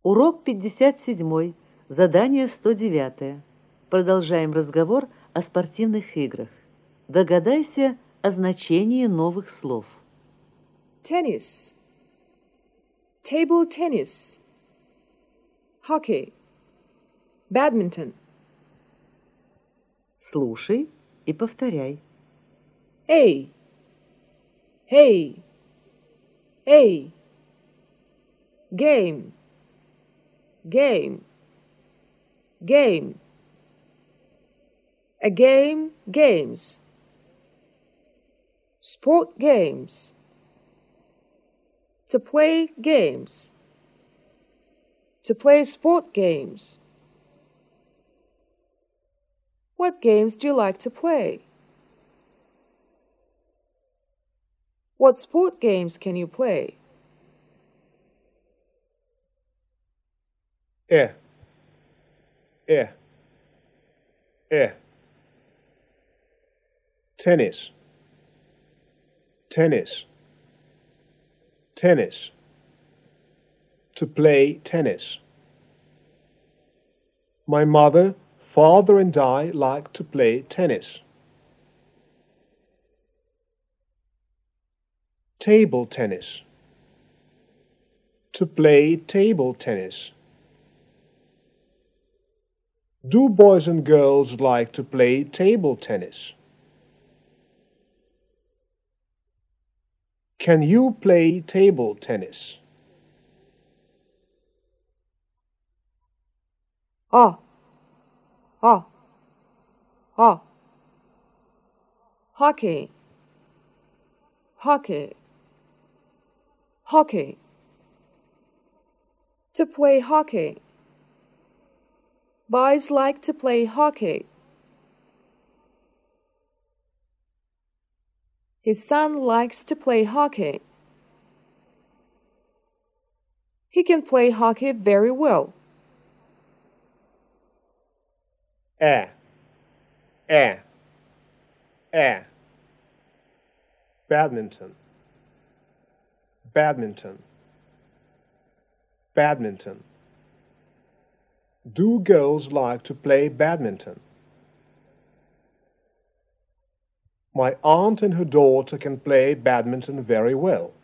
Урок 57. Задание 109. Продолжаем разговор о спортивных играх. Догадайся о значении новых слов. Tennis, table tennis, hockey, badminton. Слушай и повторяй. A, hey, A, game, game, game, a game, games, sport games, to play games, to play sport games. What games do you like to play? What sport games can you play? Tennis, tennis, tennis. To play tennis. My mother, father and I like to play tennis. Table tennis. To play table tennis. Do boys and girls like to play table tennis? Can you play table tennis? Ah, ah, ah. Hockey, hockey, hockey. To play hockey. Boys like to play hockey. His son likes to play hockey. He can play hockey very well. Badminton, badminton, badminton. Do girls like to play badminton? My aunt and her daughter can play badminton very well.